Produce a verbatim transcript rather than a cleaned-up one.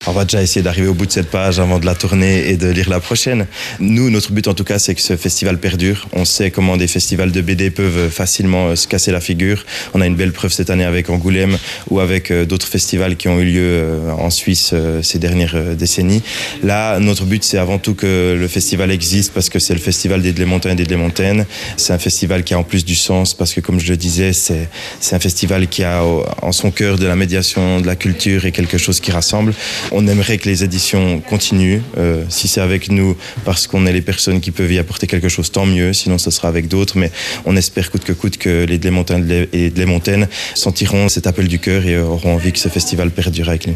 On va déjà essayer d'arriver au bout de cette page avant de la tourner et de lire la prochaine. Nous, notre but en tout cas, c'est que ce festival perdure. On sait comment des festivals de B D peuvent facilement se casser la figure. On a une belle preuve cette année avec Angoulême ou avec d'autres festivals qui ont eu lieu en Suisse ces dernières décennies. Là, notre but, c'est avant tout que le festival existe parce que c'est le festival des Dlémontains et des Dlémontaines. C'est un festival qui a en plus du sens parce que, comme je le disais, c'est, c'est un festival qui a en son cœur de la médiation, de la culture et quelque chose qui rassemble. On aimerait que les éditions continuent. Euh, si c'est avec nous parce qu'on est les personnes qui peuvent y apporter quelque chose, tant mieux. Sinon, ce sera avec d'autres. Mais on espère coûte que coûte que les Dlémontains et Dlémontaines sentiront cet appel du cœur et auront envie que ce festival perdure avec nous.